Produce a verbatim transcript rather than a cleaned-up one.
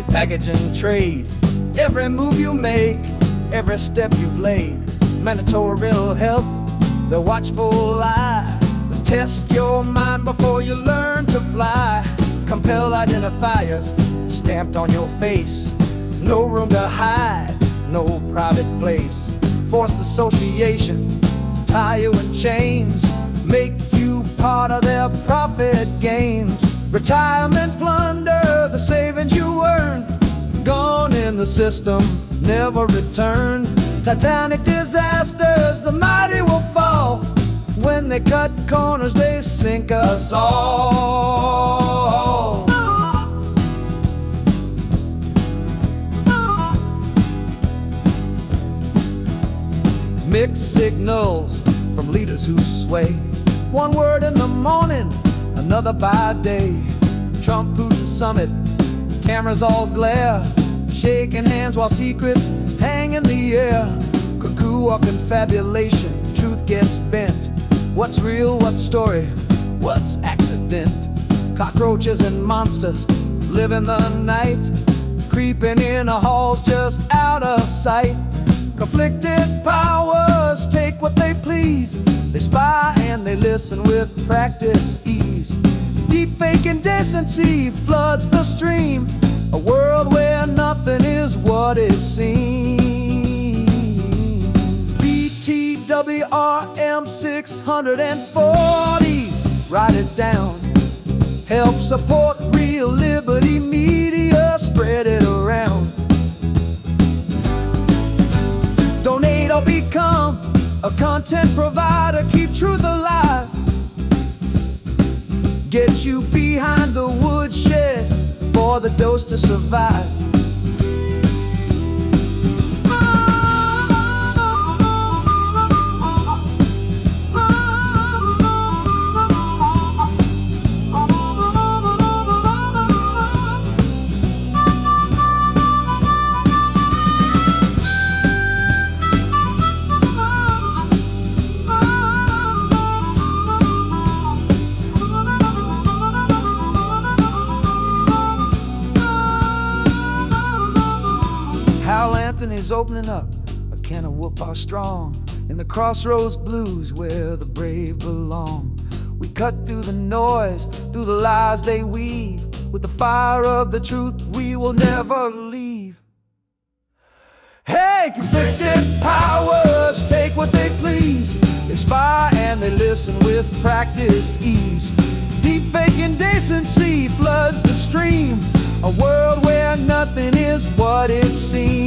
package and trade. Every move you make, every step you've laid. Mandatory health, the watchful eye. Test your mind before you learn to fly. Compelled identifiers stamped on your face. No room to hide, no private place. Forced association, tie you in chains. Make you part of their profit gains. Retirement plunder, the savings you earned. Gone in the system, never returned. Titanic disasters, the mighty will fall. When they cut corners, they sink us all. Mixed signals from leaders who sway. One word in the morning, another by day. Trump Putin summit, cameras all glare. Shaking hands while secrets hang in the air. Cuckoo or confabulation, truth gets bent. What's real, what's story, what's accident? Cockroaches and monsters live in the night, creeping in the halls just out of sight. Conflicted powers take what they please. They spy and they listen with practice ease. Deep fake indecency floods the stream. A world where nothing is what it seems. W R M six forty, write it down. Help support real liberty media, spread it around. Donate or become a content provider, keep truth alive. Get you behind the woodshed for the dose to survive. Hal Anthony's opening up a can of whoop our strong. In the crossroads blues where the brave belong. We cut through the noise, through the lies they weave. With the fire of the truth we will never leave. Hey, conflicted powers take what they please. They spy and they listen with practiced ease. Deep fake indecency floods the stream. A world where nothing is what it seems.